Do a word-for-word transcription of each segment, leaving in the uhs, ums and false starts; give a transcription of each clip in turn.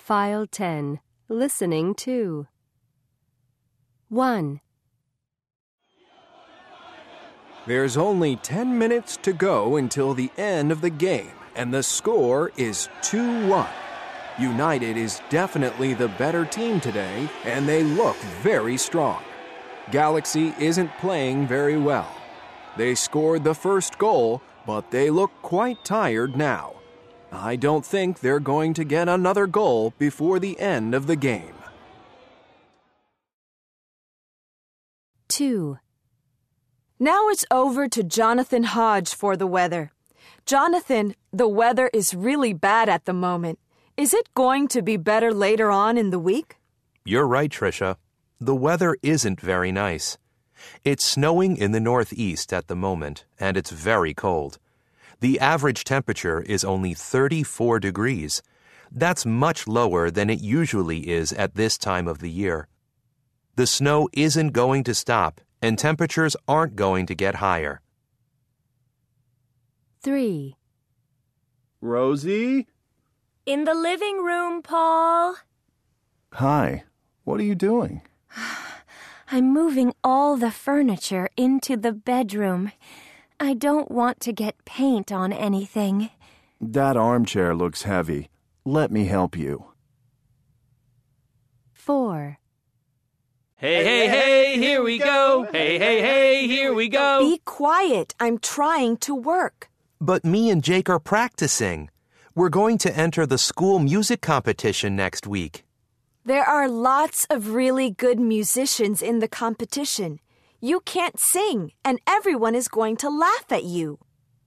File ten. Listening to. one. There's only ten minutes to go until the end of the game, and the score is two one. United is definitely the better team today, and they look very strong. Galaxy isn't playing very well. They scored the first goal, but they look quite tired now. I don't think they're going to get another goal before the end of the game. two. Now it's over to Jonathan Hodge for the weather. Jonathan, the weather is really bad at the moment. Is it going to be better later on in the week? You're right, Tricia. The weather isn't very nice. It's snowing in the northeast at the moment, and it's very cold. The average temperature is only thirty-four degrees. That's much lower than it usually is at this time of the year. The snow isn't going to stop, and temperatures aren't going to get higher. three. Rosie? In the living room, Paul. Hi. What are you doing? I'm moving all the furniture into the bedroom. I don't want to get paint on anything. That armchair looks heavy. Let me help you. four. Hey, hey, hey, here we go. Hey, hey, hey, here we go. Be quiet. I'm trying to work. But me and Jake are practicing. We're going to enter the school music competition next week. There are lots of really good musicians in the competition. You can't sing, and everyone is going to laugh at you.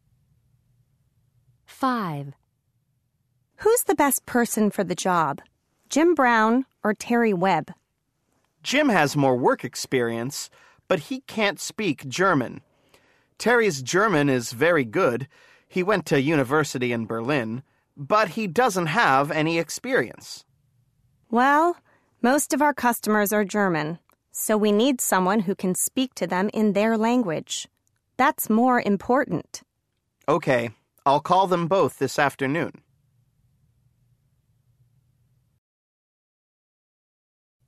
five. Who's the best person for the job? Jim Brown or Terry Webb? Jim has more work experience, but he can't speak German. Terry's German is very good. He went to university in Berlin, but he doesn't have any experience. Well, most of our customers are German, so we need someone who can speak to them in their language. That's more important. Okay, I'll call them both this afternoon.